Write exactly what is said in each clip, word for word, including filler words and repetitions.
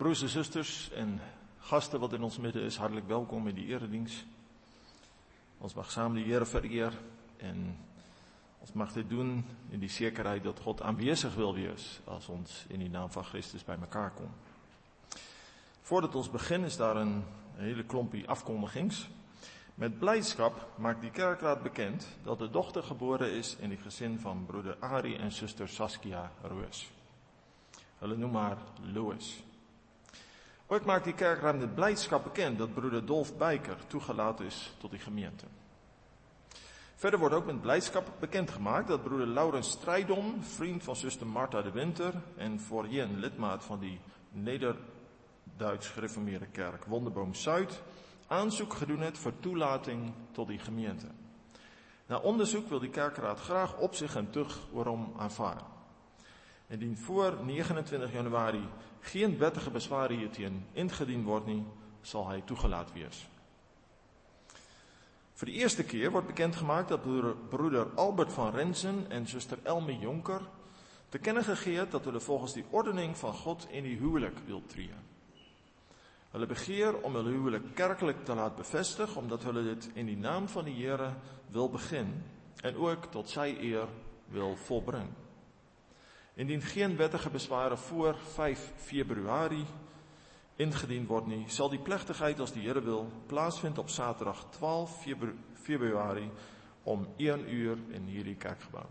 Broers en zusters en gasten wat in ons midden is, hartelijk welkom in die eredienst. Ons mag samen de Here vereer en ons mag dit doen in die zekerheid dat God aanwezig wil wees als ons in die naam van Christus bij elkaar komt. Voordat ons beginnen is daar een hele klompie afkondigings. Met blijdschap maakt die kerkraad bekend dat de dochter geboren is in het gezin van broeder Arie en zuster Saskia Roos. Hulle noem haar Louis. Ook maakt die kerkraad met blijdschap bekend dat broeder Dolf Bijker toegelaten is tot die gemeente. Verder wordt ook met blijdschap bekendgemaakt dat broeder Laurens Strijdom, vriend van zuster Marta de Winter en voorheen lidmaat van die Nederduits gereformeerde kerk Wonderboom Zuid, aanzoek gedaan heeft voor toelating tot die gemeente. Na onderzoek wil die kerkraad graag op zich en terug waarom aanvaarden. Indien voor negenentwintig januari geen wettige bezwaren hiertegen ingediend wordt, nie, zal hij toegelaten wees. Voor de eerste keer wordt bekendgemaakt dat broeder, broeder Albert van Rensen en zuster Elme Jonker te kennen gegeven dat hulle volgens die ordening van God in die huwelijk wil treden. Hulle begeer om hulle huwelijk kerkelijk te laten bevestigen, omdat hulle dit in die naam van die Here wil beginnen en ook tot zij eer wil volbrengen. Indien geen wettige bezwaren voor vijf februari ingediend wordt nie, zal die plechtigheid als de Here wil plaatsvinden op zaterdag twaalf februari om één uur in hierdie kerkgebouw.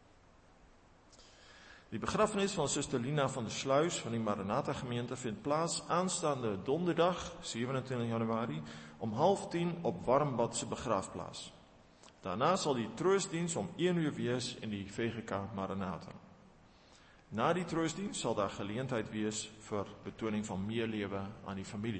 Die begrafenis van zuster Lina van der Sluis van die Maranatha gemeente vindt plaats aanstaande donderdag zevenentwintig januari om half tien op Warmbadse begraafplaats. Daarna zal die troostdienst om één uur wees in die V G K Maranatha. Na die troostdienst zal daar geleentheid wees voor betoning van meerleven aan die familie.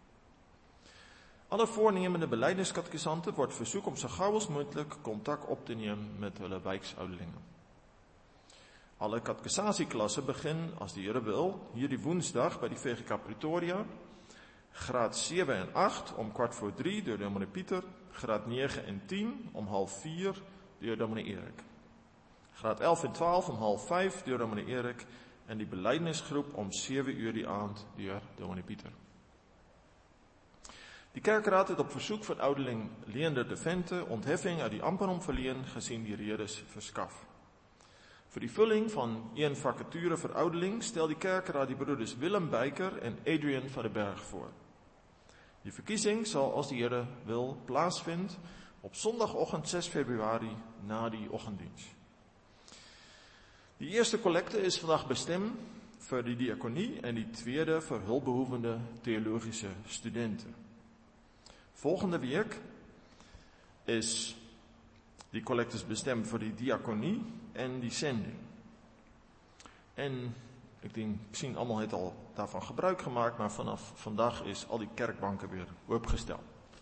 Alle voornemende belijdenskatkisanten wordt verzoek om zo gauw als mogelijk contact op te nemen met hulle wijksouderlingen. Alle katkisasieklassen beginnen, als de Here wil, hierdie woensdag bij die V G K Pretoria. Graad zeven en acht om kwart voor drie door dominee Pieter. Graad negen en tien om half vier door dominee Erik. Graad elf en twaalf om half vijf door dominee Erik. En die belijdenisgroep om zeven uur die aand door dominee Pieter. Die kerkraad heeft op verzoek van ouderling Leander de Vente ontheffing uit die amperom verleen gezien die redes verskaf. Voor die vulling van een vacature voor ouderling stel die kerkraad die broeders Willem Bijker en Adrian van den Berg voor. Die verkiezing zal, als de Here wil, plaatsvinden op zondagochtend zes februari na die ochtenddienst. Die eerste collecte is vandaag bestemd voor de diaconie en die tweede voor hulpbehoevende theologische studenten. Volgende week is die collectes bestemd voor die diaconie en die zending. En ik denk, misschien allemaal heeft al daarvan gebruik gemaakt, maar vanaf vandaag is al die kerkbanken weer opgesteld.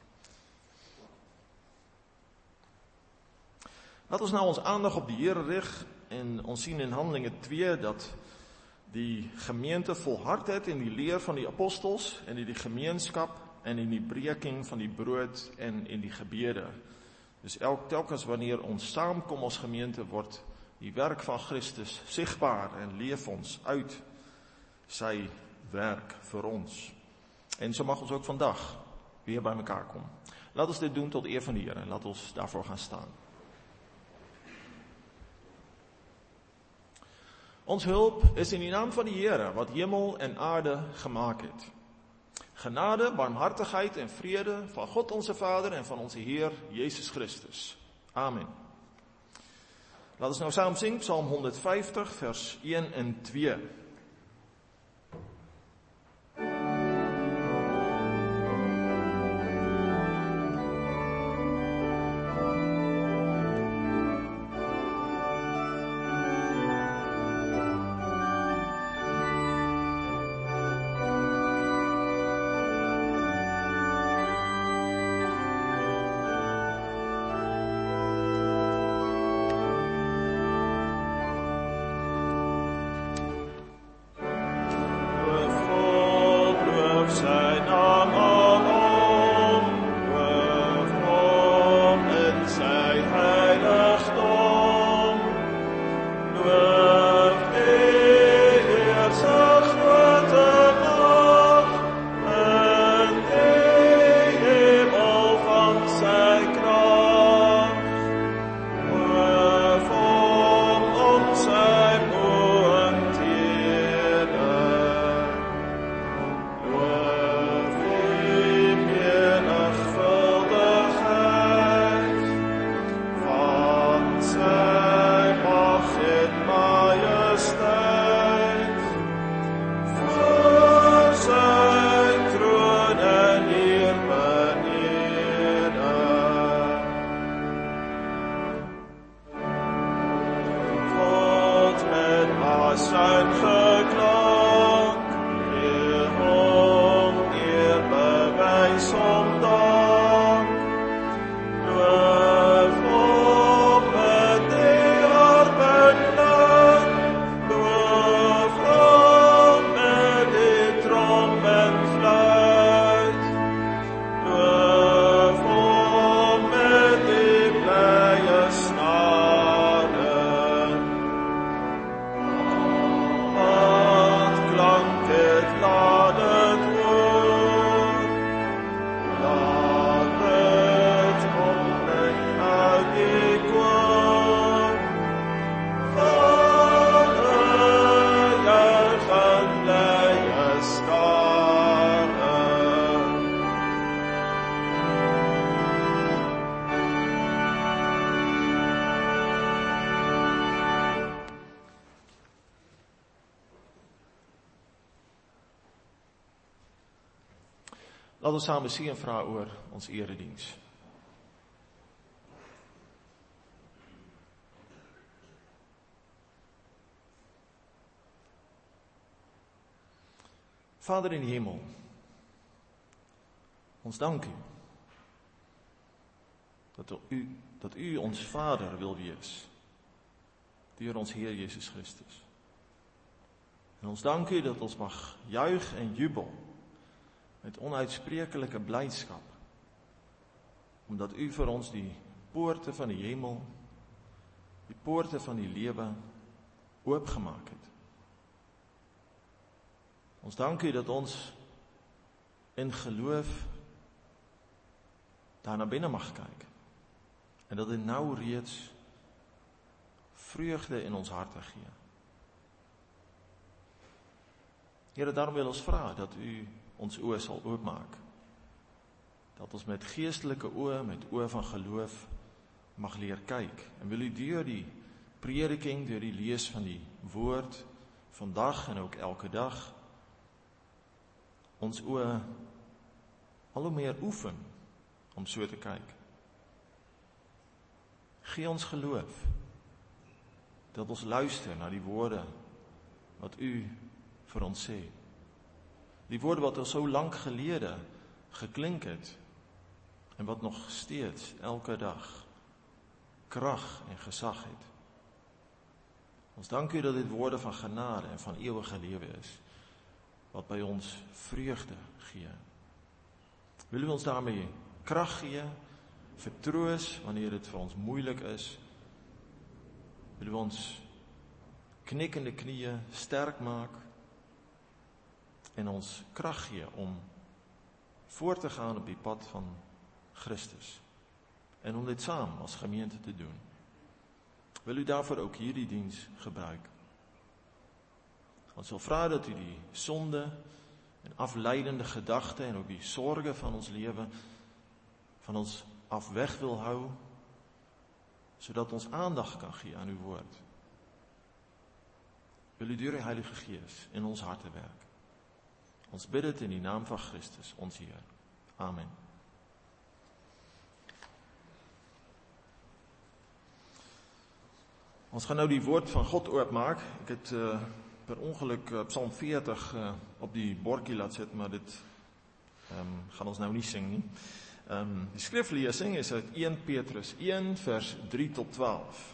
Laten we nou ons aandacht op die Here richten en ons zien in Handelingen twee dat die gemeente volhard het in die leer van die apostels en in die gemeenschap en in die breking van die brood en in die gebede. Dus elk, telkens wanneer ons samenkomt als gemeente wordt die werk van Christus zichtbaar en leef ons uit sy werk voor ons. En zo mag ons ook vandaag weer bij elkaar komen. Laat ons dit doen tot eer van de Here en laat ons daarvoor gaan staan. Ons hulp is in die naam van die Here wat hemel en aarde gemaakt heeft. Genade, barmhartigheid en vrede van God onze Vader en van onze Heer Jezus Christus. Amen. Laten we nou samen zingen, Psalm honderdvijftig, vers een en twee. Laat ons saam seën vra oor ons erediens. Vader in die hemel, ons dank u, dat u, dat u ons Vader wil wees, deur ons Heer Jezus Christus. En ons dank u dat ons mag juig en jubel, met onuitspreeklijke blydskap, omdat u vir ons die poorte van die hemel, die poorte van die lewe, oopgemaak het. Ons dank u dat ons in geloof daar na binnen mag kyk, en dat dit nou reeds vreugde in ons harte gee. Here, daarom wil ons vra dat u ons oë sal oopmaak, dat ons met geestelike oë, met oë van geloof mag leer kyk, en wil u deur die prediking, deur die lees van die woord, vandag en ook elke dag, ons oë al hoe meer oefen om so te kyk. Gee ons geloof, dat ons luister na die woorde wat u vir ons sê. Die woorde wat al so lank gelede geklink het, en wat nog steeds elke dag krag en gesag het. Ons dank u dat dit woorde van genade en van eeuwige lewe is, wat by ons vreugde gee. Wil u ons daarmee krag gee, vertroos wanneer dit vir ons moeilik is. Wil u ons knikkende knieë sterk maak en ons krag gee om voort te gaan op die pad van Christus en om dit saam as gemeente te doen. Wil u daarvoor ook hierdie diens gebruik? Ons wil vra dat u die sonde en afleidende gedagte en ook die sorge van ons lewe van ons af weg wil hou, sodat ons aandag kan gee aan uw woord. Wil u deur die Heilige Gees in ons harte werk. Ons bid dit in die naam van Christus, ons Heer. Amen. Ons gaan nou die woord van God oopmaak. Ek het uh, per ongeluk uh, Psalm veertig uh, op die bordjie laat sit, maar dit um, gaan ons nou nie sing nie. Um, die skriflesing is uit eerste Petrus een vers drie tot twaalf.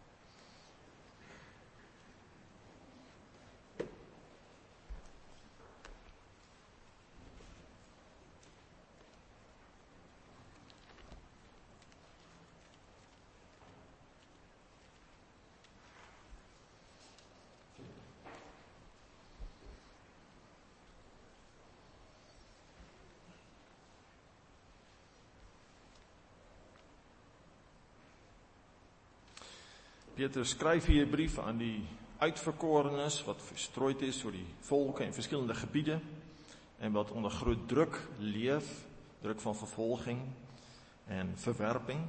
Petrus skryf hier 'n brief aan die uitverkorenes wat verstrooid is oor die volke en verskillende gebiede en wat onder groot druk leef, druk van vervolging en verwerping.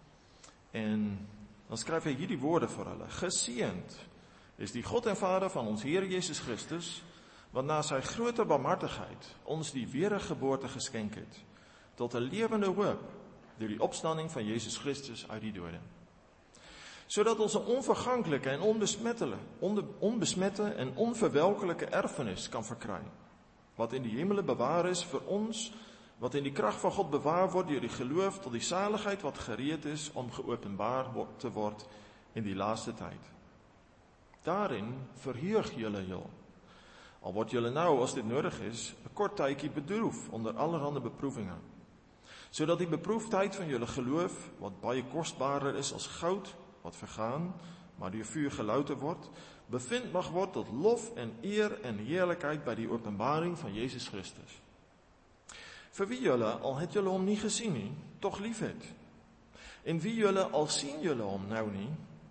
En dan skryf hy hierdie woorde vir hulle: Geseënd is die God en Vader van ons Here Jesus Christus, wat na sy grote barmhartigheid ons die wedergeboorte geskenk het tot 'n lewende hoop deur die opstanding van Jesus Christus uit die dode. Sodat ons 'n onverganklike en onbesmette en onverwelkelike erfenis kan verkry, wat in die hemele bewaar is vir ons, wat in die krag van God bewaar word deur die geloof tot die saligheid wat gereed is om geopenbaar te word in die laaste tyd. Daarin verheug julle heel, al word julle nou, as dit nodig is, 'n kort tydjie bedroef onder allerhande beproevinge, sodat die beproefdheid van julle geloof, wat baie kostbaarder is as goud, wat vergaan, maar deur vuur gelouter word, bevind mag word tot lof en eer en heerlikheid by die openbaring van Jesus Christus. Vir wie julle, al het julle hom nie gesien nie, tog lief het. En wie julle, al sien julle hom nou nie,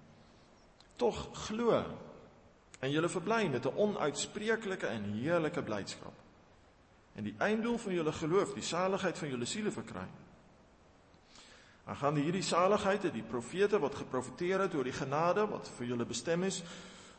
tog glo, en julle verbly met 'n onuitspreeklike en heerlike blydskap. En die einddoel van julle geloof, die saligheid van julle siele verkry. Aangaande hierdie saligheid het die profete wat geprofeteer het oor die genade wat vir julle bestem is,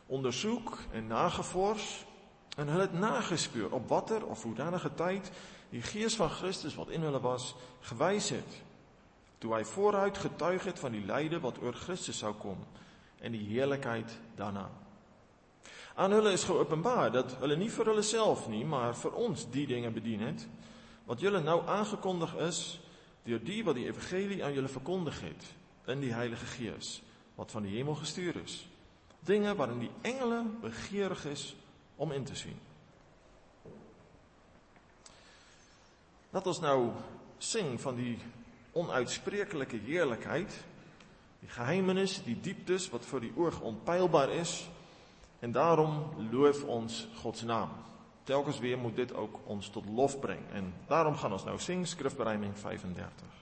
ondersoek en nagevors, en hulle het nagespeur op watter of hoedanige tyd die gees van Christus wat in hulle was, gewys het, toe hy vooruit getuig het van die lyde wat oor Christus sou kom, en die heerlikheid daarna. Aan hulle is geopenbaar dat hulle nie vir hulle self nie, maar vir ons die dinge bedien het, wat julle nou aangekondig is, deur die wat die evangelie aan julle verkondig het, in die Heilige Gees, wat van die hemel gestuur is. Dinge waarin die engele begeerig is om in te sien. Laat ons nou sing van die onuitspreeklike heerlikheid, die geheimenis, die dieptes wat vir die oog onpeilbaar is, en daarom loof ons Gods naam. Telkens weer moet dit ook ons tot lof bring, en daarom gaan ons nou sing, skrifbereiding vyfendertig.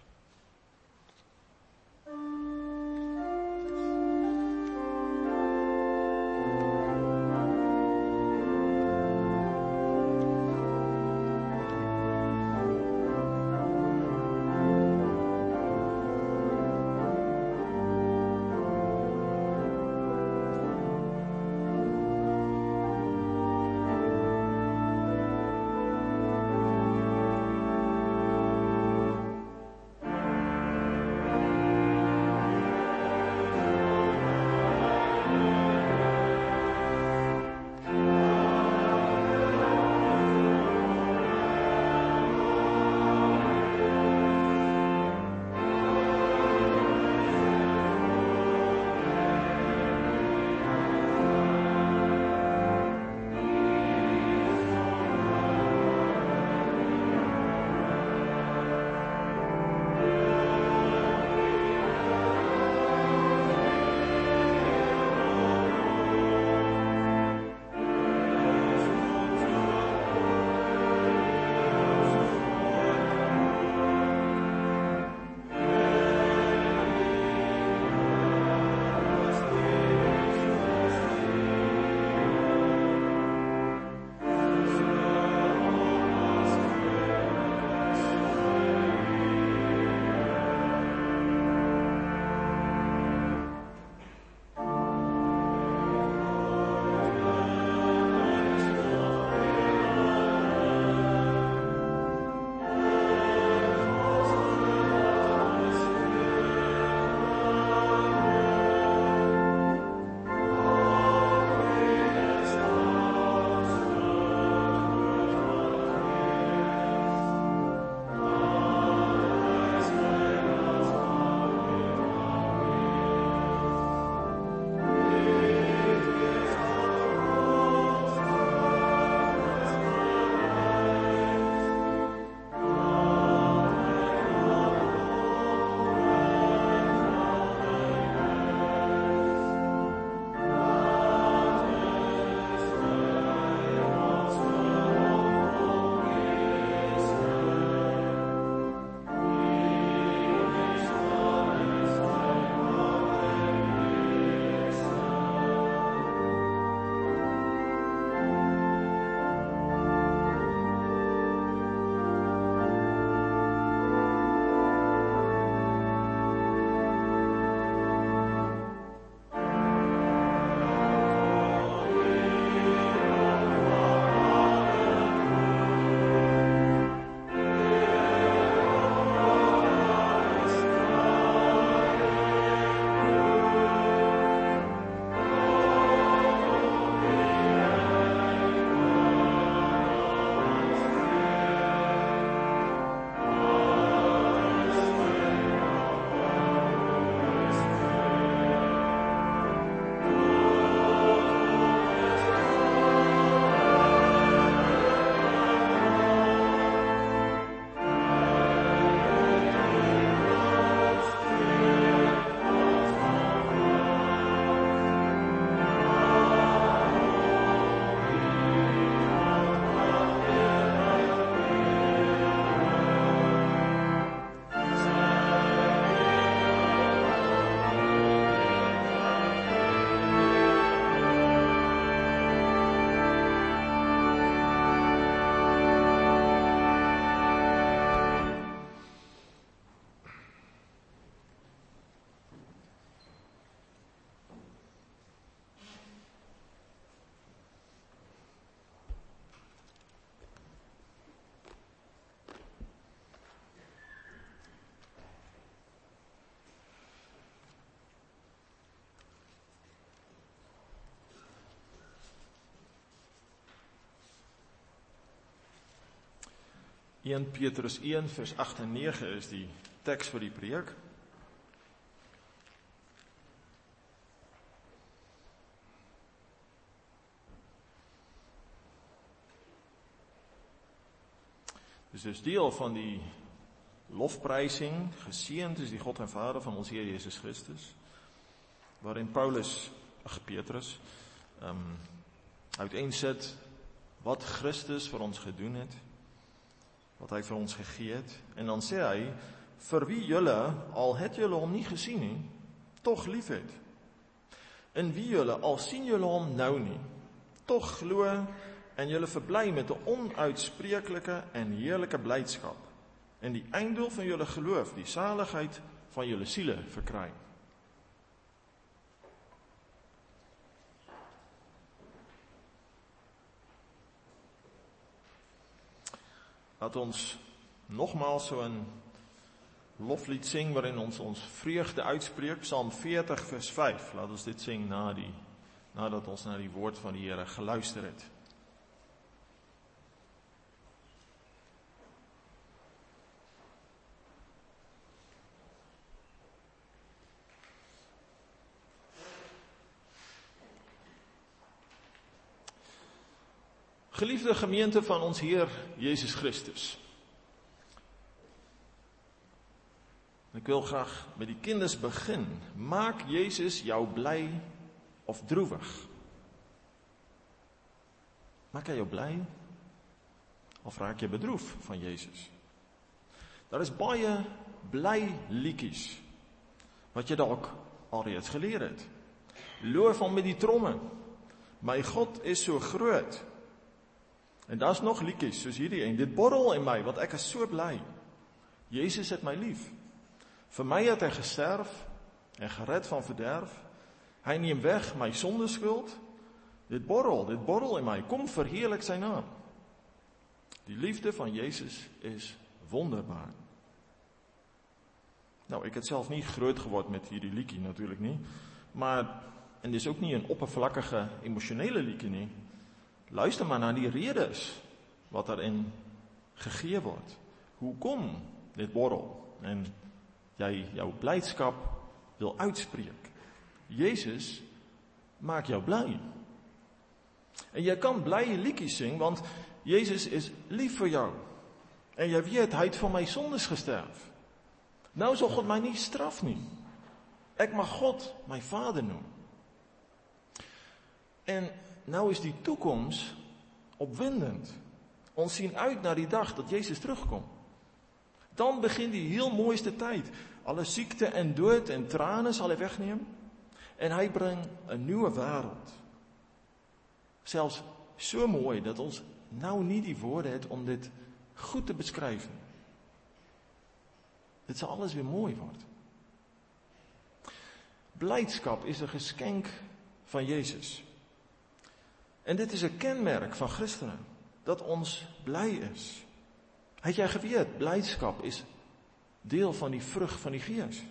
eerste Petrus een vers agt en nege is die teks vir die preek. Dus dis deel van die lofprysing, geseënd is die God en Vader van ons Heer Jesus Christus, waarin Paulus, ag Petrus, um, uiteensit wat Christus vir ons gedoen het, wat hy vir ons gegee het, en dan sê hy, vir wie julle, al het julle hom nie gesien nie, tog lief het, in wie julle, al sien julle hom nou nie, tog glo, en julle verbly met 'n onuitspreeklike en heerlike blydskap, en die einddoel van julle geloof, die saligheid van julle siele verkry. Laat ons nogmaals so 'n loflied sing waarin ons ons vreugde uitspreek, Psalm veertig vers vyf. Laat ons dit sing na die, nadat ons na die woord van die Here geluister het. Geliefde gemeente van ons Heer Jezus Christus. Ek wil graag met die kinders begin. Maak Jezus jou bly of droewig? Maak hy jou bly of raak jy bedroef van Jezus? Daar is baie bly liedjies wat jy dalk alreeds geleer het. Loof hom met die tromme. My God is so groot. En daar's nog liedjies soos hierdie en dit borrel in my, want ek is so bly. Jezus het my lief. Vir my het hy gesterf en gered van verderf. Hy neem weg my sondeskuld. Dit borrel, dit borrel in my. Kom verheerlik sy naam. Die liefde van Jezus is wonderbaar. Nou, ek het self nie groot geword met hierdie liedjie natuurlik nie, maar en dis ook nie 'n oppervlakkige emosionele liedjie nie. Luister maar na die redes wat daarin gegee word. Hoekom dit borrel en jy jou blydskap wil uitspreek. Jezus maak jou bly. En jy kan bly liedjies sing, want Jezus is lief vir jou. En jy weet, hy het vir my sondes gesterf. Nou sal God my nie straf nie. Ek mag God my Vader noem. En nou is die toekoms opwindend. Ons sien uit na die dag dat Jezus terugkom. Dan begin die heel mooiste tyd. Alle siekte en dood en trane sal hy wegneem. En hy bring 'n nuwe wêreld. Selfs so mooi dat ons nou nie die woorde het om dit goed te beskryf nie. Dit sal alles weer mooi word. Blydskap is 'n geskenk van Jezus. En dit is 'n kenmerk van Christene, dat ons bly is. Het jy geweet, blydskap is deel van die vrug van die Gees.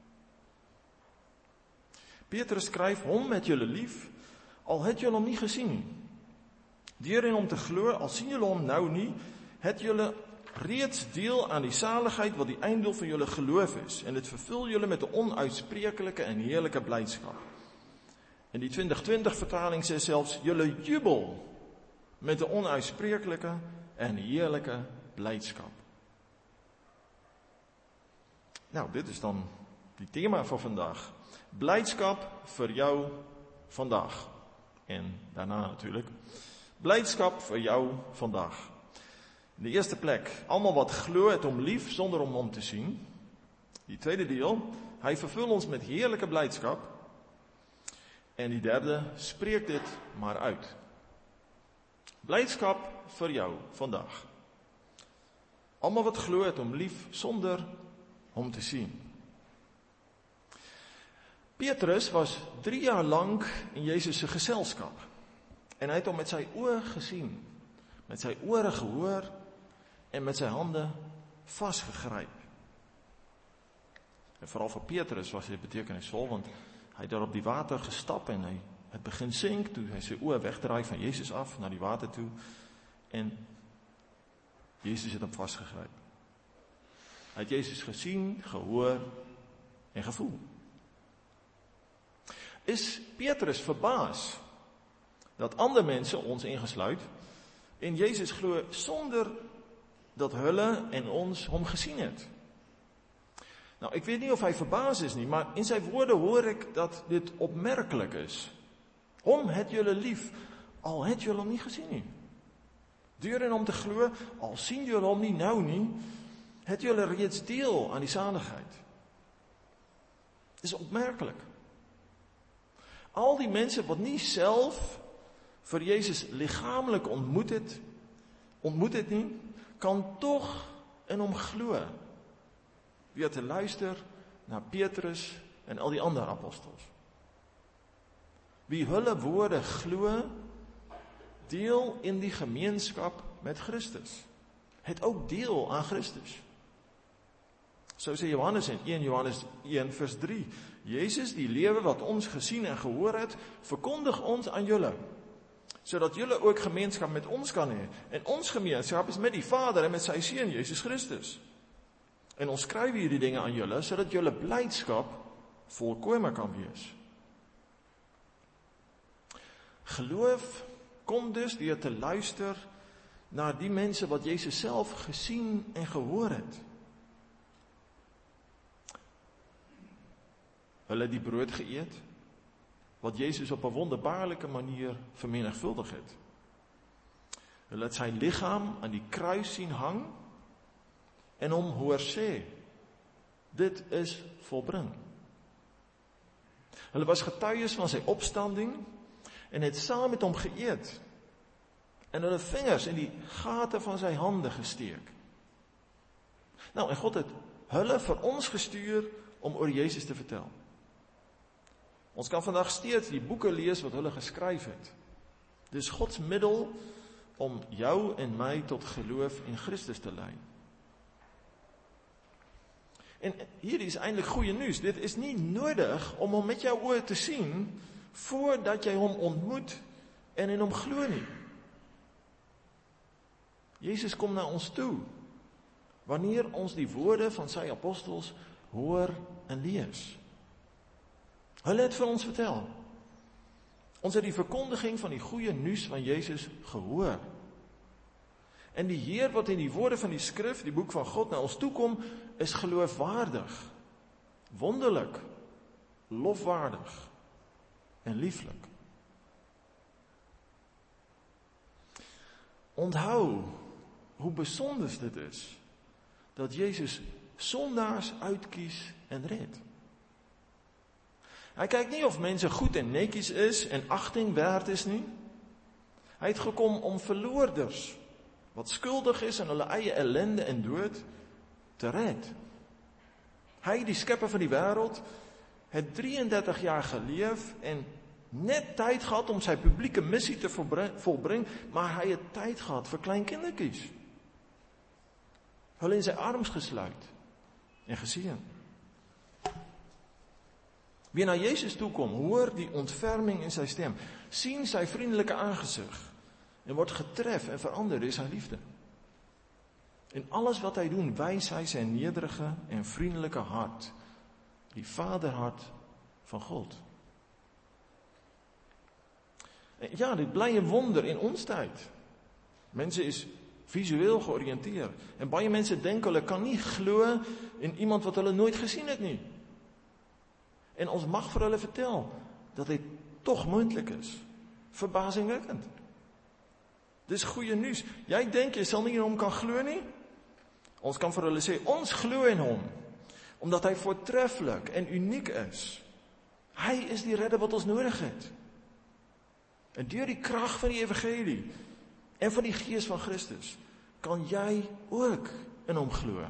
Petrus skryf, hom het julle lief, al het julle hom nie gesien nie. Deur in hom te glo, al sien julle hom nou nie, het julle reeds deel aan die saligheid wat die einddoel van julle geloof is, en dit vervul julle met 'n onuitspreeklike en heerlike blydskap. En die twintig twintig vertaling sê selfs, julle jubel met 'n onuitspreeklike en heerlike blydskap. Nou, dit is dan die tema van vandag. Blydskap vir jou vandag. En daarna natuurlijk. Blydskap vir jou vandag. In die eerste plek, almal wat glo het hom lief sonder om hom te sien. Die tweede deel, hy vervul ons met heerlike blydskap. En die derde, spreek dit maar uit. Blydskap vir jou vandag. Almal wat glo het hom lief sonder hom te sien. Petrus was drie jaar lank in Jezus se geselskap. En hy het hom met sy oë gesien, met sy ore gehoor en met sy hande vasgegryp. En vooral vir Petrus was dit betekenisvol, want hy het daar op die water gestap en hy het begin sink toe hy sy oë wegdraai van Jezus af na die water toe. En Jezus het hom vasgegryp. Hy het Jezus gesien, gehoor en gevoel. Is Petrus verbaas dat ander mense, ons ingesluit, en Jezus glo sonder dat hulle en ons hom gesien het? Nou, ek weet nie of hy verbaas is nie, maar in sy woorde hoor ek dat dit opmerklik is. Hom het julle lief, al het julle hom nie gesien nie. Deur in hom te glo, al sien julle hom nie nou nie, het julle reeds deel aan die saligheid. Dit is opmerklik. Al die mense wat nie self vir Jezus liggaamlik ontmoet het, ontmoet het nie, kan tog in hom glo, deur te luister na Petrus en al die ander apostels. Wie hulle woorde glo, deel in die gemeenskap met Christus. Het ook deel aan Christus. So sê Johannes in eerste Johannes een vers drie, Jezus, die lewe wat ons gesien en gehoor het, verkondig ons aan julle, sodat julle ook gemeenskap met ons kan hê. En ons gemeenskap is met die Vader en met sy Seun, Jezus Christus. En ons skryf hierdie dinge aan julle, sodat julle blydskap volkome kan wees. Geloof kom dus deur te luister na die mense wat Jezus self gesien en gehoor het. Hulle die brood geëet, wat Jezus op 'n wonderbaarlike manier vermenigvuldig het. Hulle het sy liggaam aan die kruis sien hang en hom hoor sê, dit is volbring. Hulle was getuies van sy opstanding en het saam met hom geëet en hulle vingers in die gate van sy hande gesteek. Nou, en God het hulle vir ons gestuur om oor Jezus te vertel. Ons kan vandag steeds die boeke lees wat hulle geskryf het. Dis Gods middel om jou en my tot geloof in Christus te lei. En hier is eintlik goeie nuus. Dit is nie nodig om hom met jou oë te sien voordat jy hom ontmoet en in hom glo nie. Jezus kom na ons toe wanneer ons die woorde van sy apostels hoor en lees. Hulle het vir ons vertel. Ons het die verkondiging van die goeie nuus van Jezus gehoor. En die Heer wat in die woorde van die skrif, die boek van God, na ons toekom, is geloofwaardig, wonderlik, lofwaardig en lieflik. Onthou hoe besonder dit is dat Jezus sondaars uitkies en red. Hy kyk nie of mense goed en netjies is en agting werd is nie. Hy het gekom om verloorders, wat skuldig is aan hulle eie ellende en dood, te red. Hy, die skepper van die wêreld, het drieëndertig jaar geleef en net tyd gehad om sy publieke missie te volbring, maar hy het tyd gehad vir klein kindertjies. Hulle in sy arms gesluit en geseën. Wie na Jezus toekom, hoor die ontferming in sy stem, sien sy vriendelike aangesig en word getref en verander deur sy liefde. En alles wat hy doen, wys hy sy nederige en vriendelike hart, die vaderhart van God. En ja, dit bly 'n wonder in ons tyd. Mense is visueel georiënteer en baie mense dink hulle kan nie glo in iemand wat hulle nooit gesien het nie. En ons mag vir hulle vertel dat dit tog moontlik is. Verbasingwekkend. Dis goeie nuus. Jy dink jy sal nie in hom kan glo nie? Ons kan vir hulle sê, ons glo in hom, omdat hy voortreffelik en uniek is. Hy is die redder wat ons nodig het. En deur die krag van die evangelie en van die gees van Christus, kan jy ook in hom glo.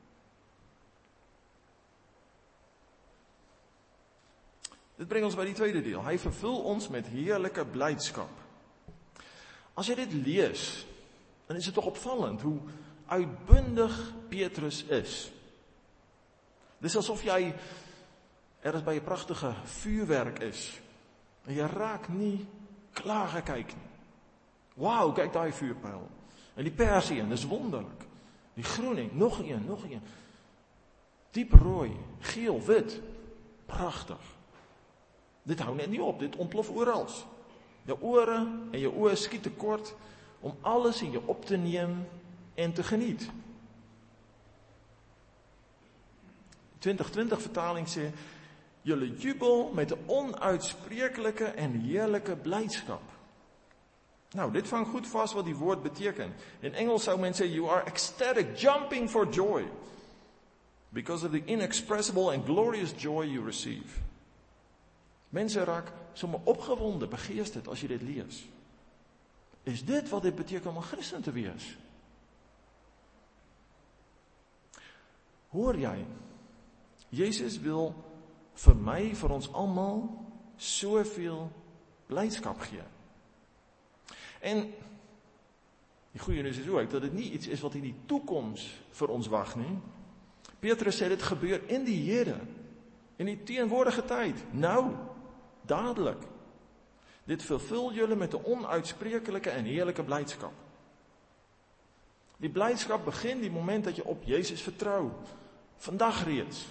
Dit bring ons by die tweede deel. Hy vervul ons met heerlike blydskap. As jy dit lees, dan is dit tog opvallend hoe uitbundig Petrus is. Dis asof jy ergens by 'n pragtige vuurwerk is en jy raak nie klaar gekyk nie. Wauw, kyk daai vuurpyl. En die pers een, dis wonderlik. Die groen een, nog een, nog een. Diep rooi, geel, wit. Pragtig. Dit hou net nie op, dit ontplof orals. Jou ore en jou oë skiet tekort om alles in jou op te neem en te geniet. twintig twintig vertaling sê, julle jubel met 'n onuitspreeklike en heerlike blydskap. Nou, dit vang goed vas wat die woord beteken. In Engels sou men sê, you are ecstatic, jumping for joy, because of the inexpressible and glorious joy you receive. Mense raak sommer opgewonde, begeesterd as jy dit lees. Is dit wat dit beteken om 'n Christen te wees? Hoor jy, Jesus wil vir my, vir ons almal, soveel blydskap gee. En die goeie nuus is ook dat dit nie iets is wat in die toekoms vir ons wag nie. Petrus sê dit gebeur in die hede, in die teenwoordige tyd, nou, dadelik. Dit vervul julle met 'n onuitspreeklike en heerlike blydskap. Die blydskap begin die moment dat jy op Jesus vertrou. Vandag reeds.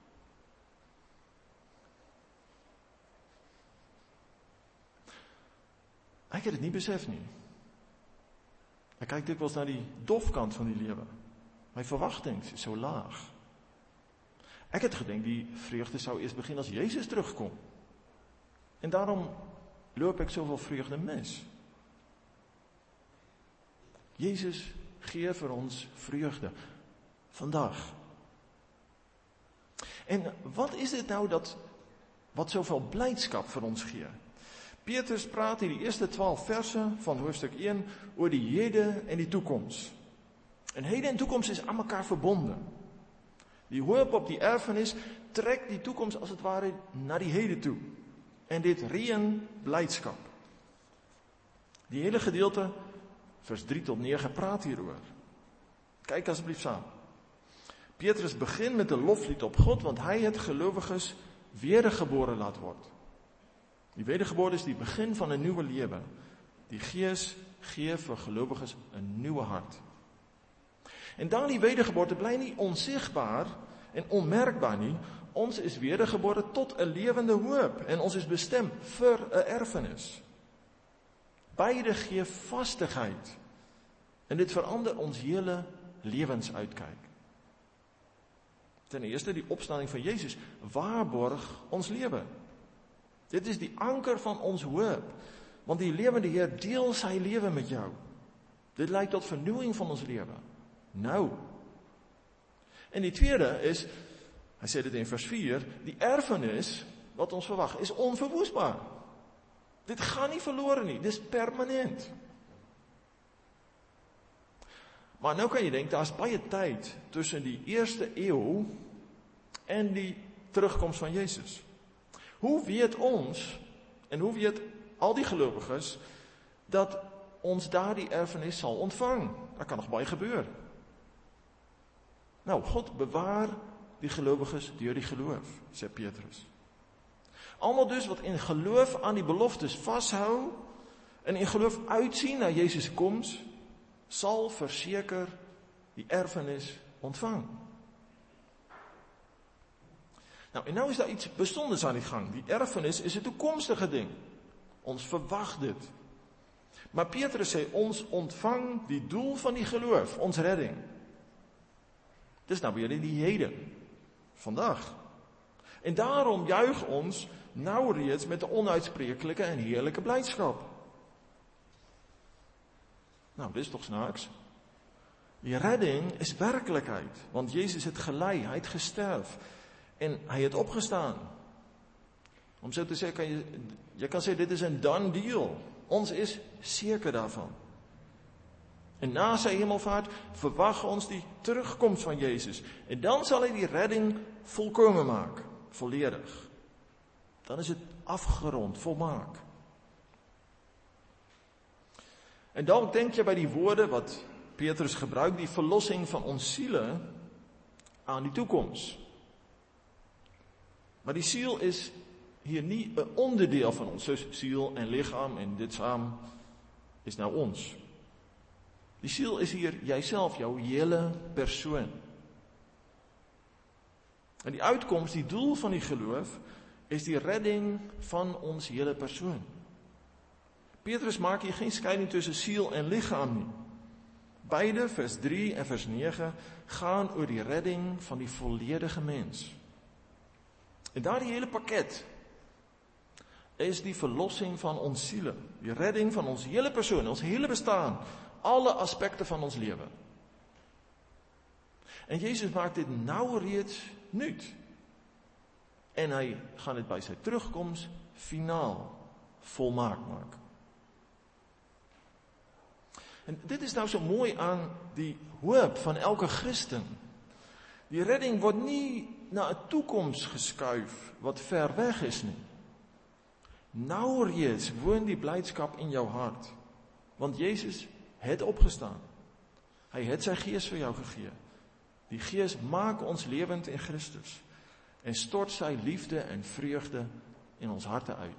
Ek het dit nie besef nie. Ek kyk dikwels na die dofkant van die lewe. My verwagtings is so laag. Ek het gedink die vreugde sou eers begin as Jesus terugkom. En daarom loop ek soveel vreugde mis. Jesus gee vir ons vreugde. Vandag. En wat is dit nou dat, wat soveel blydskap vir ons gee? Petrus praat in die eerste twaalf verse van hoofstuk een oor die hede en die toekoms. En hede en toekoms is aan mekaar verbonden. Die hoop op die erfenis trek die toekoms as het ware na die hede toe. En dit reën blydskap. Die hele gedeelte, vers drie tot nege, praat hieroor. Kyk asseblief saam. Petrus begin met 'n loflied op God, want hy het gelowiges wedergebore laat word. Die wedergeboorte is die begin van 'n nuwe lewe. Die Gees gee vir gelowiges 'n nuwe hart. En dan die wedergeboorte bly nie onsigbaar en onmerkbaar nie. Ons is wedergebore tot 'n lewende hoop en ons is bestem vir 'n erfenis. Beide gee vastigheid en dit verander ons hele lewensuitkyk. Ten eerste die opstanding van Jesus waarborg ons lewe. Dit is die anker van ons hoop, want die lewende Heer deel sy lewe met jou. Dit lei tot vernuwing van ons lewe. Nou. En die tweede is, hy sê dit in vers vier, die erfenis wat ons verwag is onverwoestbaar. Dit gaan nie verlore nie, dit is permanent. Maar nou kan jy dink, daar is baie tyd tussen die eerste eeu en die terugkoms van Jesus. Hoe weet ons, en hoe weet al die gelowiges, dat ons daardie erfenis sal ontvang? Daar kan nog baie gebeur. Nou, God bewaar die gelowiges deur die geloof, sê Petrus. Almal dus wat in geloof aan die beloftes vashou, en in geloof uitsien na Jesus se koms, sal verseker die erfenis ontvang. Nou, en nou is daar iets besonders aan die gang. Die erfenis is 'n toekomstige ding. Ons verwag dit. Maar Petrus sê, ons ontvang die doel van die geloof, ons redding. Dis nou weer in die heden, vandag. En daarom juig ons nou reeds met 'n onuitspreeklike en heerlike blydskap. Nou, dis tog snaaks. Die redding is werklikheid, want Jezus het gelei, hy het gesterf en hy het opgestaan. Om so te sê, kan jy, jy kan sê, dit is 'n done deal. Ons is seker daarvan. En na sy hemelvaart verwag ons die terugkoms van Jezus. En dan sal hy die redding volkome maak, volledig. Dan is het afgerond, volmaak. En dan denk jy by die woorde wat Petrus gebruik, die verlossing van ons siele aan die toekoms. Maar die siel is hier nie 'n onderdeel van ons, soos siel en liggaam en dit saam is nou ons. Die siel is hier jyself, jou hele persoon. En die uitkoms, die doel van die geloof, is die redding van ons hele persoon. Petrus maak hier geen skeiding tussen siel en liggaam nie. Beide, vers drie en vers negen, gaan oor die redding van die volledige mens. En daardie hele pakket is die verlossing van ons siele, die redding van ons hele persoon, ons hele bestaan, alle aspekte van ons lewe. En Jezus maakt dit nou reeds nuut. En hy gaan dit by sy terugkoms finaal volmaak maak. En dit is nou so mooi aan die hoop van elke Christen. Die redding word nie na 'n toekoms geskuif wat ver weg is nie. Nou reeds woon die blydskap in jou hart. Want Jezus het opgestaan. Hy het sy gees vir jou gegee. Die gees maak ons lewend in Christus en stort sy liefde en vreugde in ons harte uit.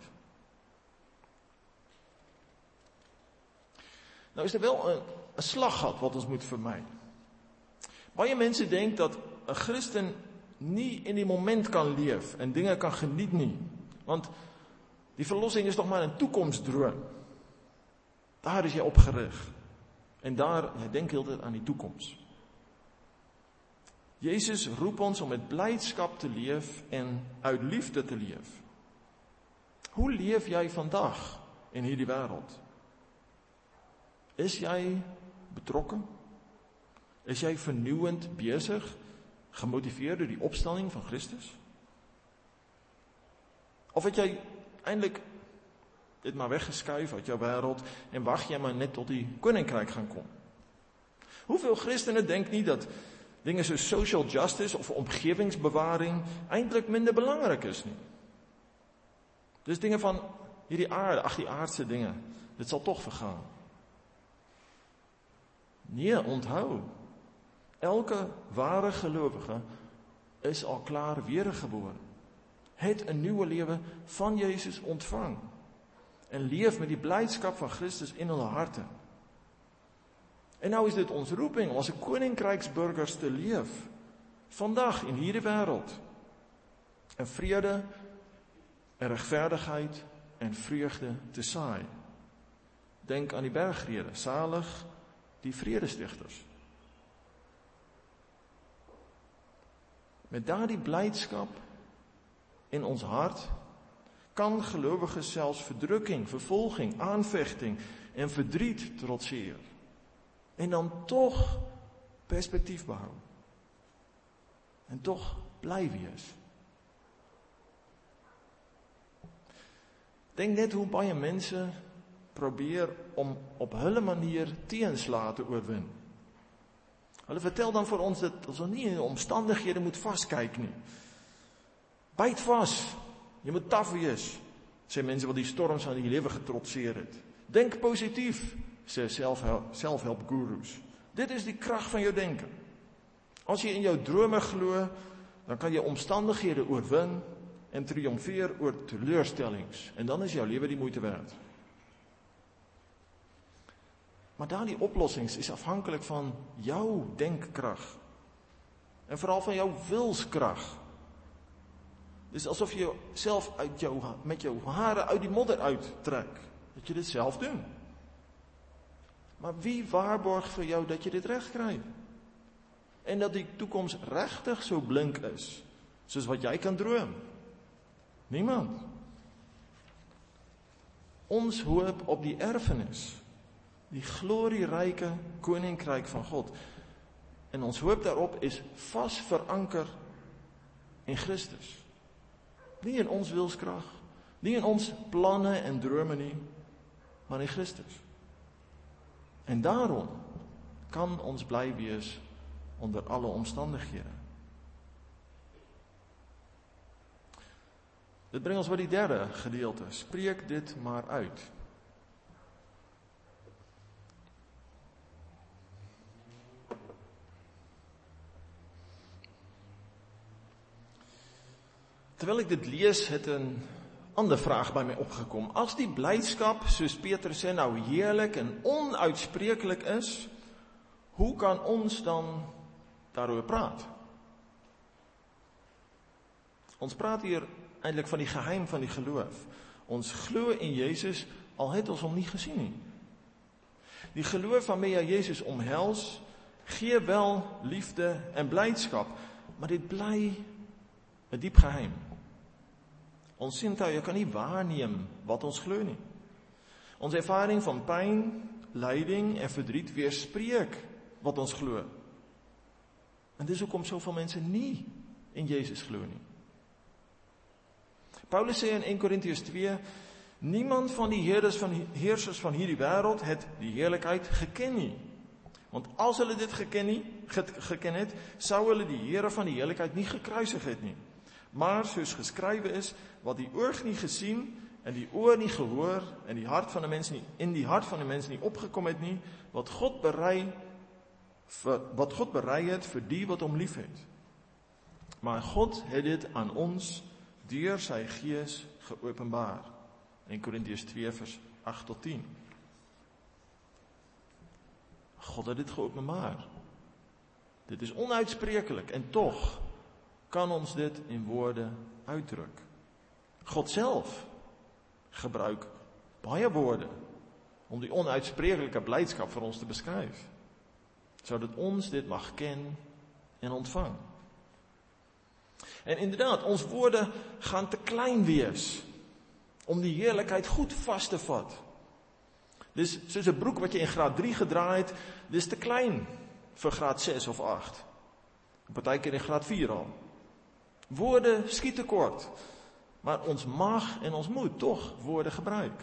Nou is er wel een, een slaggat wat ons moet vermy. Baie mense denk dat 'n Christen nie in die moment kan leef en dinge kan geniet nie. Want die verlossing is toch maar een toekomstdroom. Daar is jy opgerig. En daar, jy denk heel dit aan die toekoms. Jezus roep ons om met blydskap te leef en uit liefde te leef. Hoe leef jy vandag in hierdie wêreld? Is jy betrokken? Is jy vernieuwend besig, gemotiveerd door die opstanding van Christus? Of het jy eindelijk dit maar weggeskuif uit jou wêreld en wacht jy maar net tot die koninkryk gaan kom? Hoeveel Christenen denk nie dat dinge so social justice of omgewingsbewaring eindelijk minder belangrik is nie? Dus dinge van hierdie aarde, ag die aardse dinge, dit sal toch vergaan. Nee, onthou, elke ware gelowige is al klaar weergebore, het 'n nuwe lewe van Jezus ontvang en leef met die blydskap van Christus in hulle harte. En nou is dit ons roeping om as 'n koninkryksburgers te leef, vandag in hierdie wêreld, in vrede, en regverdigheid en vreugde te saai. Denk aan die bergrede, salig die vredestigters. Met daardie blydskap in ons hart kan gelowiges selfs verdrukking, vervolging, aanvechting en verdriet trotseer. En dan toch perspektief behou. En toch bly wees. Denk net hoe baie mense probeer om op hulle manier teenslae te oorwin. Hulle vertel dan vir ons dat ons nie in omstandighede moet vastkyk nie. Byt vas, jy moet taf wees, sê mense wat die storms van die lewe getrotseer het. Denk positief, sê selfhelp gurus. Dit is die krag van jou denken. As jy in jou drome glo, dan kan jy omstandighede oorwin en triomfeer oor teleurstellings. En dan is jou lewe die moeite werd. Maar daardie oplossings is afhankelijk van jou denkkrag. En vooral van jou wilskrag. Dis asof jy self uit jou, met jou hare uit die modder uittrek. Dat jy dit self doen. Maar wie waarborg vir jou dat jy dit recht krijg? En dat die toekoms regtig so blink is, soos wat jy kan droom? Niemand. Ons hoop op die erfenis, die glorieryke koninkryk van God. En ons hoop daarop is vast veranker in Christus. Nie in ons wilskrag, nie in ons planne en drome nie, maar in Christus. En daarom kan ons bly wees onder alle omstandighede. Dit bring ons by die derde gedeelte. Spreek dit maar uit. Terwyl ek dit lees, het 'n ander vraag by my opgekom. As die blydskap, soos Petrus sê, nou heerlik en onuitspreeklik is, Hoe kan ons dan daarover praten? Ons praat hier eintlik van die geheim van die geloof. Ons glo in Jezus, al het ons hom nie gesien nie. Die geloof waarmee jy Jezus omhels, gee wel liefde en blydskap, maar dit bly 'n diep geheim. Ons sintuie kan nie waarneem wat ons glo nie. Ons ervaring van pyn, lyding en verdriet weerspreek wat ons glo. En dis hoekom soveel mense nie in Jezus glo nie. Paulus sê in Eerste Korintiërs twee, niemand van die heerders van die heersers van hierdie wêreld het die heerlikheid geken nie. Want as hulle dit geken, nie, geken het, sou hulle die Here van die heerlikheid nie gekruisig het nie. Maar soos geskrywe is, wat die oog nie gesien en die oor nie gehoor en die hart van 'n mens nie in die hart van 'n mens nie opgekom het nie, wat God berei vir wat God berei het vir die wat hom liefhet. Maar God het dit aan ons deur sy Gees geopenbaar. In Korintiërs twee vers agt tot tien. God het dit geopenbaar. Dit is onuitspreeklik en tog kan ons dit in woorde uitdruk. God self gebruik baie woorde om die onuitspreeklike blydskap vir ons te beskryf, sodat ons dit mag ken en ontvang. En inderdaad, ons woorde gaan te klein wees om die heerlikheid goed vas te vat. Dis soos 'n broek wat jy in graad drie gedra het, dis te klein vir graad ses of agt. Partykeer in graad vier al. Woorde skiet tekort, maar ons mag en ons moet tog woorde gebruik.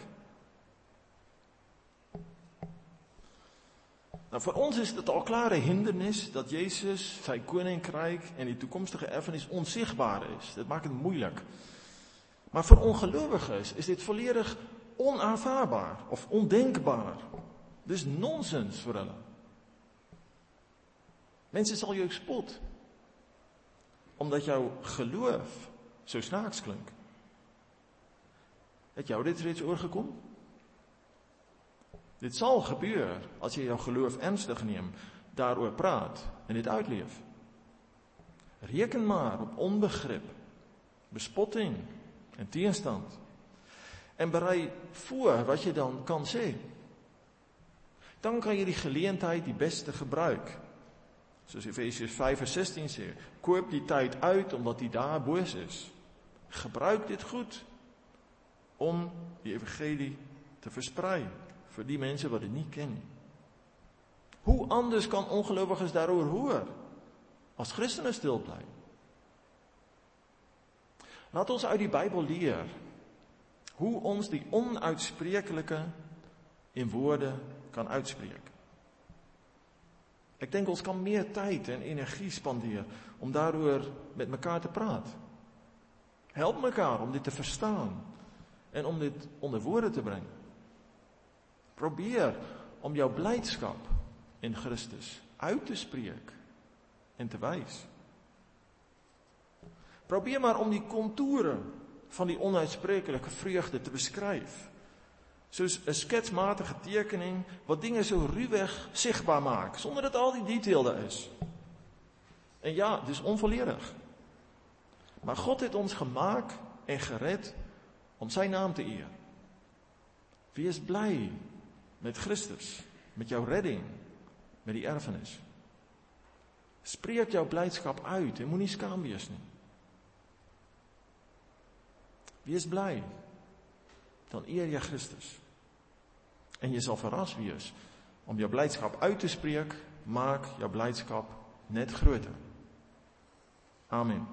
Nou, vir ons is dit al klare hindernis dat Jezus, sy koninkryk en die toekomstige erfenis onsigbaar is. Dit maak dit moeilik. Maar vir ongelowiges is dit volledig onaanvaarbaar of ondenkbaar. Dis nonsens vir hulle. Mense sal jou spot, omdat jou geloof so snaaks klink. Het jou dit reeds oorgekom? Dit sal gebeur as jy jou geloof ernstig neem, daaroor praat en dit uitleef. Reken maar op onbegrip, bespotting en teerstand. En berei voor wat jy dan kan sê. Dan kan jy die geleentheid die beste gebruik. Soos Efesiërs vyf vers sestien sê, koop die tyd uit omdat die dae boos is. Gebruik dit goed om die evangelie te versprei vir die mense wat dit nie ken nie. Hoe anders kan ongelowiges daaroor hoor as Christene stil bly? Laat ons uit die Bybel leer hoe ons die onuitspreeklike in woorde kan uitspreek. Ek dink ons kan meer tyd en energie spandeer om daaroor met mekaar te praat. Help mekaar om dit te verstaan en om dit onder woorde te bring. Probeer om jou blydskap in Christus uit te spreek en te wys. Probeer maar om die kontoure van die onuitspreeklike vreugde te beskryf. Soos 'n sketsmatige tekening wat dinge so ruwweg sigbaar maak, sonder dat al die detail daar is. En ja, dis onvolledig. Maar God het ons gemaak en gered om sy naam te eer. Wees bly met Christus, met jou redding, met die erfenis. Spreek jou blydskap uit en moenie skaam wees nie. Wees bly, dan eer jy Christus. En jy sal verras wees om jou blydskap uit te spreek, maak jou blydskap net groter. Amen.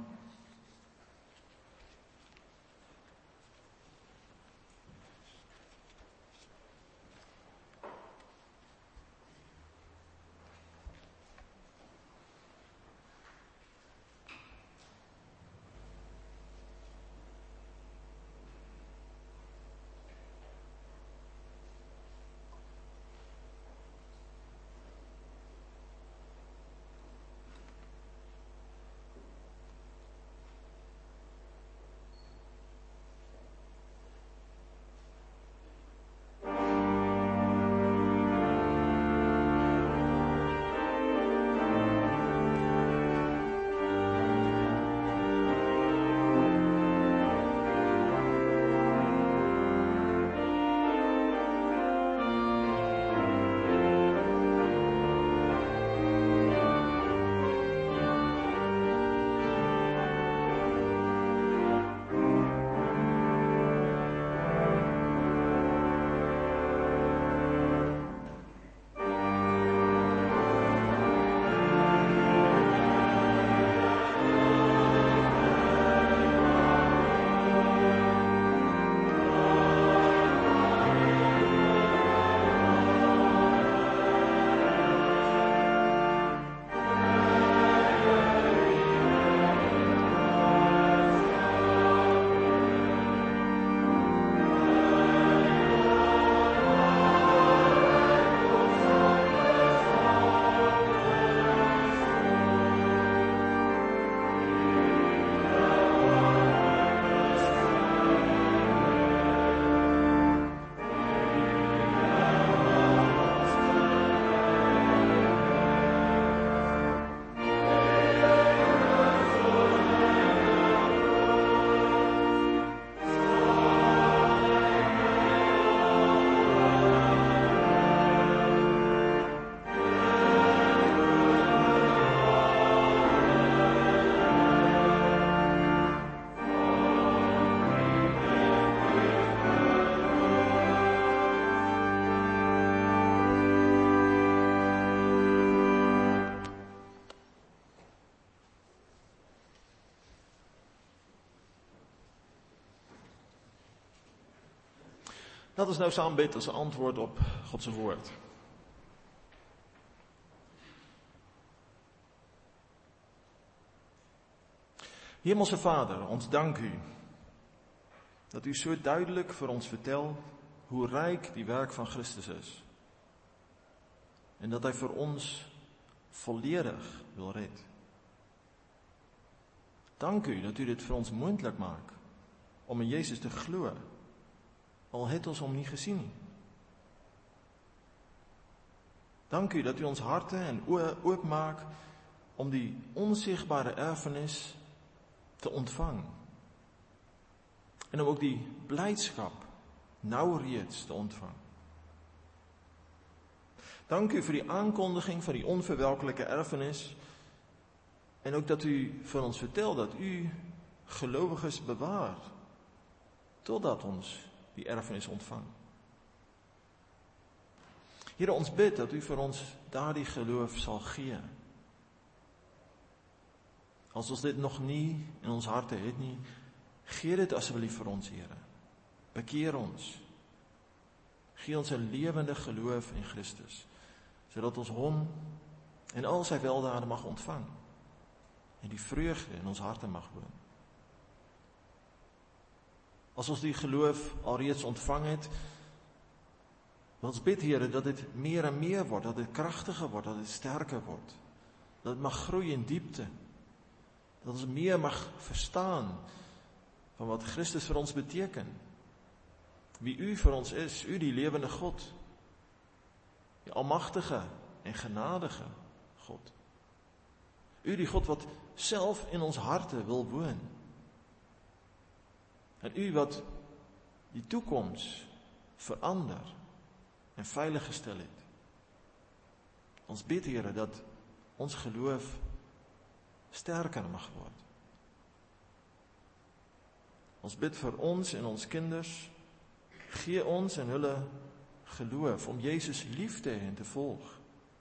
Dat is nou saam bid als antwoord op Gods woord. Hemelse Vader, ons dank u dat u zo duidelijk voor ons vertelt hoe rijk die werk van Christus is. En dat hij voor ons volledig wil redden. Dank u dat u dit voor ons moontlik maakt om in Jezus te geloven, al het ons om niet gezien. Dank u dat u ons harten en oë oopmaakt om die onzichtbare erfenis te ontvangen. En om ook die blijdschap nou reeds te ontvangen. Dank u voor die aankondiging van die onverwelkelijke erfenis. En ook dat u voor ons vertelt dat u gelovigen bewaart. Totdat ons die erfenis ontvangt. Here, ons bid dat u voor ons daar die geloof zal geven. Als ons dit nog niet in ons harten het niet, gee dit alsjeblieft voor ons, Here. Bekeer ons. Gee ons een levende geloof in Christus, zodat ons hom en al zijn weldaden mag ontvangen. En die vreugde in ons harten mag wonen. Als ons die geloof al reeds ontvangen het, wil ons bid, Here, dat het meer en meer wordt, dat het krachtiger wordt, dat het sterker wordt. Dat het mag groeien in diepte. Dat ons meer mag verstaan van wat Christus voor ons betekent. Wie u voor ons is, u die levende God. Die almachtige en genadige God. U die God wat zelf in ons harten wil wonen. En u wat die toekomst verandert en veilig gesteld heeft. Ons bid, Here, dat ons geloof sterker mag worden. Ons bid voor ons en ons kinders. Gee ons en hulle geloof om Jezus lief te hê en te volgen.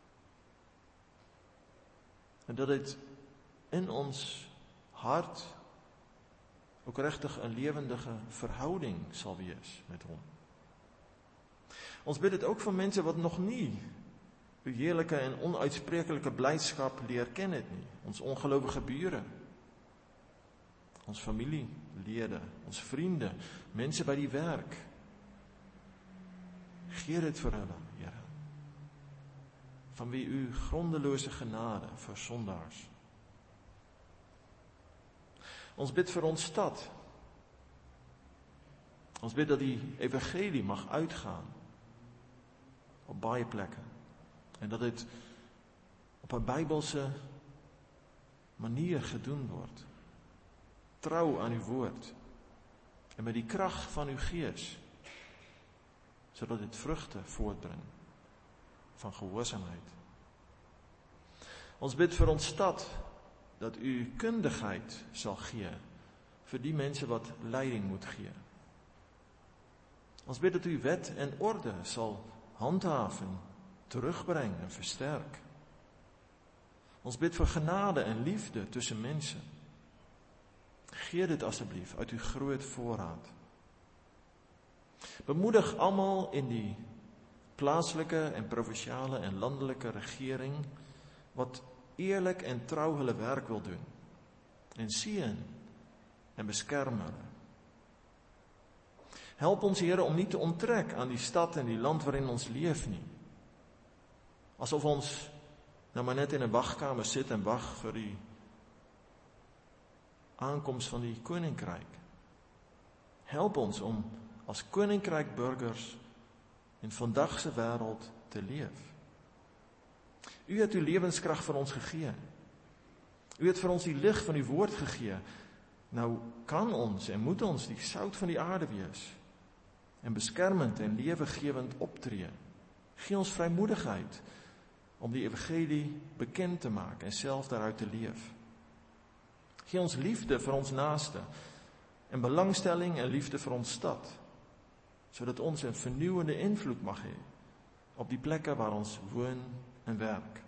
En dat het in ons hart ook rechtig een levendige verhouding zal wees met hom. Ons bid het ook voor mensen wat nog niet uw heerlijke en onuitsprekelijke blijdschap leer kennen het niet. Ons ongelovige buren, ons familieleden, ons vrienden, mensen bij die werk. Gee dit voor hulle, Here. Van wie u grondeloze genade voor zondaars. Ons bid voor ons stad. Ons bid dat die evangelie mag uitgaan. Op baie plekken. En dat het op een bijbelse manier gedoen wordt. Trouw aan uw woord. En met die kracht van uw geest. Zodat het vruchten voortbrengt. Van gehoorzaamheid. Ons bid voor ons stad. Dat u kundigheid zal geven. Voor die mensen wat leiding moet geven. Ons bid dat u wet en orde zal handhaven. Terugbrengen en versterken. Ons bid voor genade en liefde tussen mensen. Gee dit alsjeblieft uit uw groot voorraad. Bemoedig allemaal in die plaatselijke en provinciale en landelijke regering wat eerlijk en trouw hulle werk wil doen. En zien en beschermen. Help ons, Heere, om niet te onttrekken aan die stad en die land waarin ons leeft niet. Alsof ons nou maar net in een wachtkamer zit en wacht voor die aankomst van die koninkrijk. Help ons om als koninkrijkburgers in vandagse wereld te leven. U hebt uw levenskracht voor ons gegeven. U hebt voor ons die licht van uw woord gegeven. Nou kan ons en moet ons die zout van die aarde wees. En beschermend en levengevend optreden. Gee ons vrijmoedigheid om die evangelie bekend te maken en zelf daaruit te leven. Gee ons liefde voor ons naaste en belangstelling en liefde voor ons stad. Zodat ons een vernieuwende invloed mag hebben op die plekken waar ons woon en werk.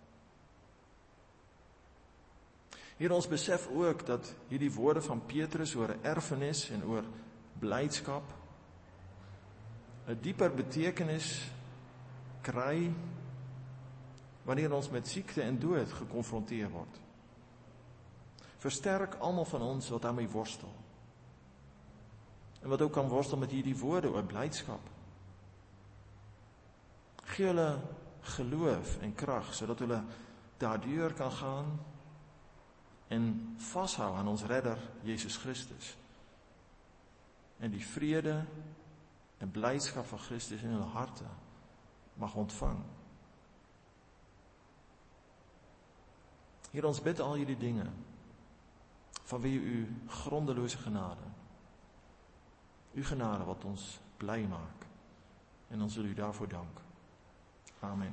Hier ons besef ook dat hierdie woorde van Petrus oor erfenis en oor blijdschap 'n dieper betekenis kry wanneer ons met siekte en dood gekonfronteer word. Versterk almal van ons wat daarmee worstel. En wat ook kan worstel met hierdie woorde oor blydskap. Gee hulle geloof en krag, sodat hulle daardeur kan gaan en vashou aan ons redder, Jesus Christus. En die vrede en blydskap van Christus in hulle harte mag ontvang. Here, ons bid al hierdie dinge, vanweë u grondelose genade. U genade wat ons bly maak. En ons wil u daarvoor dank. Amen.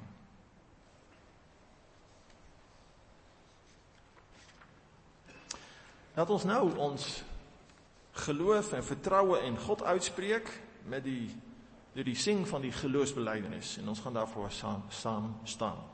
Laat ons nou ons geloof en vertroue in God uitspreek met die, door die sing van die geloofsbelijdenis. En ons gaan daarvoor saam, saam staan.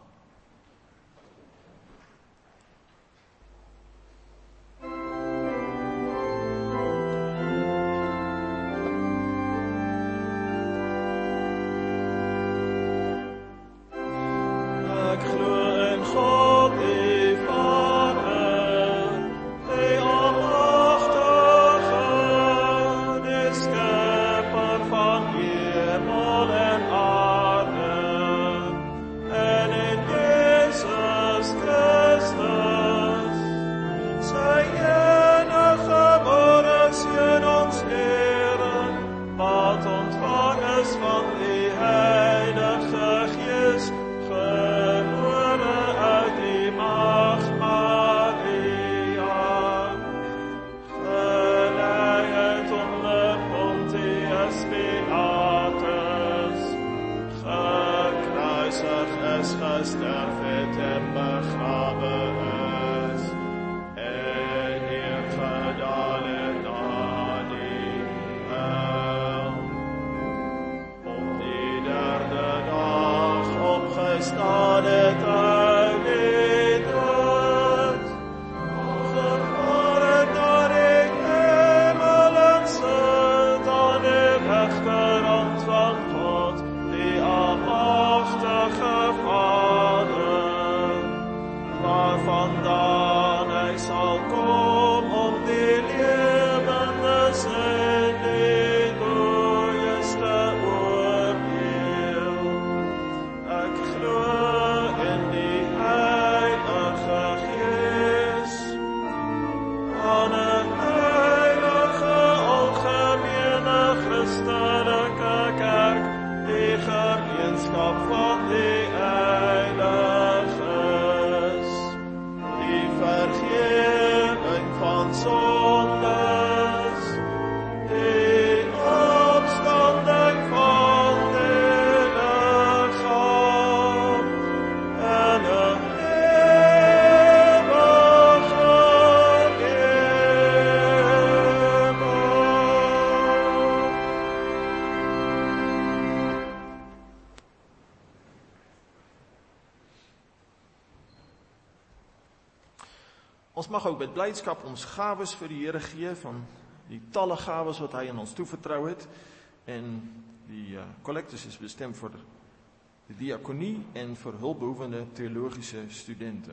Ons mag ook met blydskap ons gawes vir die Here gee, van die talle gawes wat hy aan ons toevertrou het. En die uh, kollektes is bestem vir die diakonie en vir hulpbehoevende teologiese studente.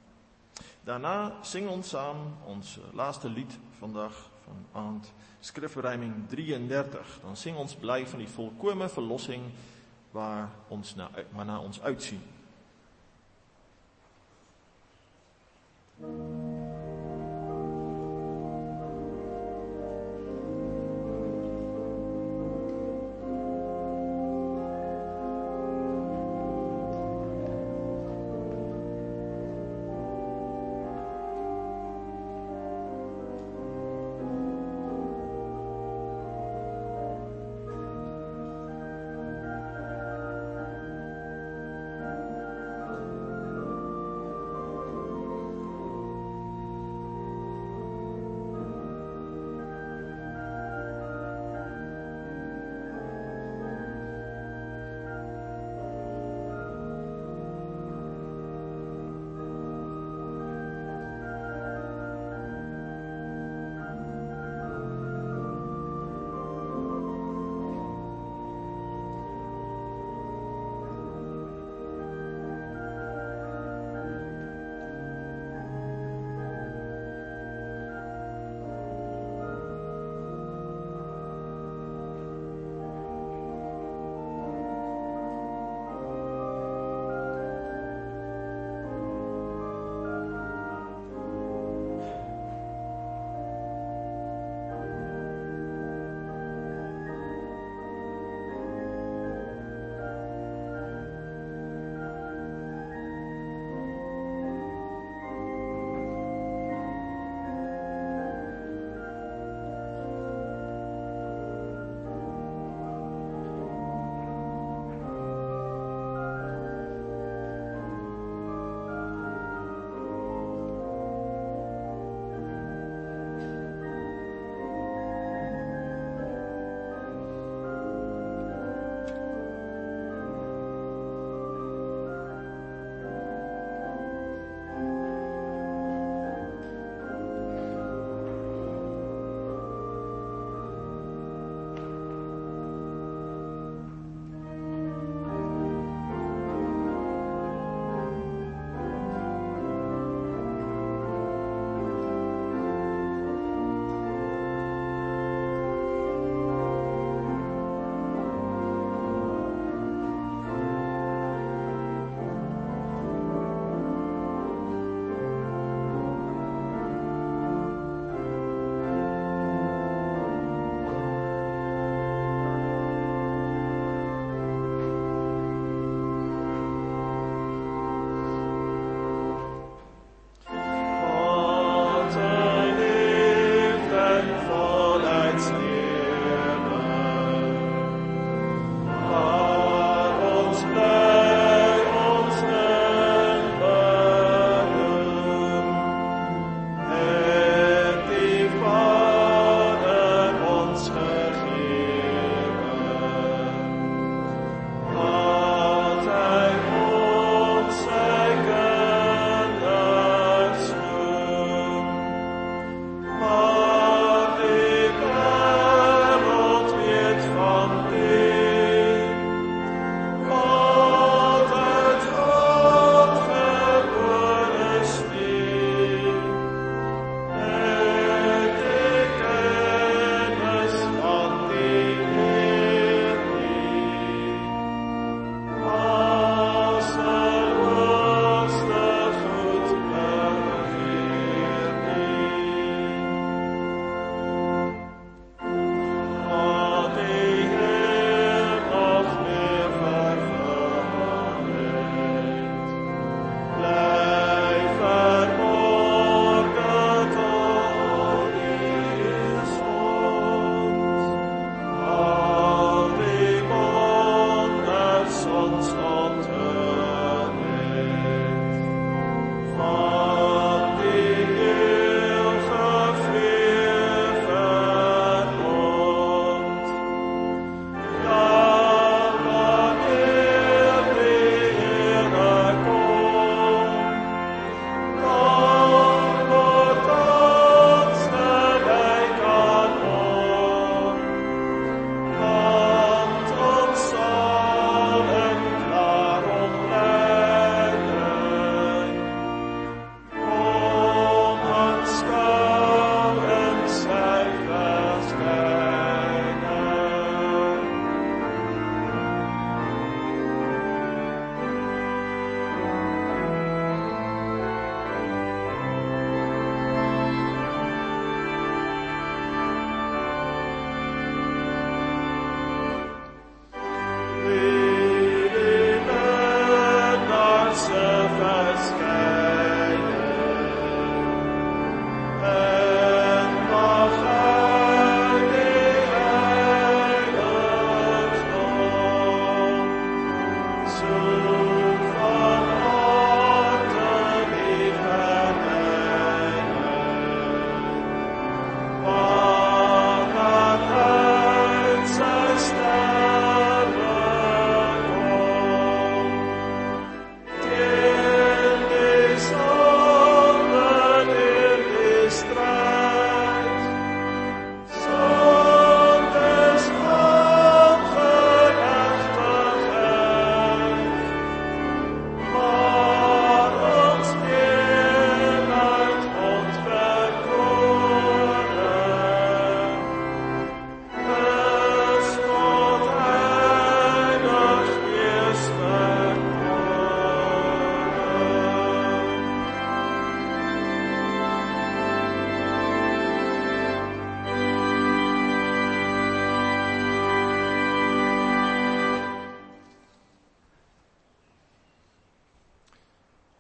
Daarna sing ons saam ons laaste lied vandag van aand, skrifberuiming drieëndertig. Dan sing ons bly van die volkome verlossing waar ons na, waarna ons uitsien.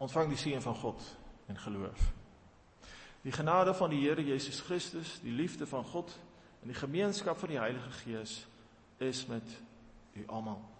ontvang die seën van God en geloof. Die genade van die Here Jesus Christus, die liefde van God en die gemeenskap van die Heilige Gees is met u almal.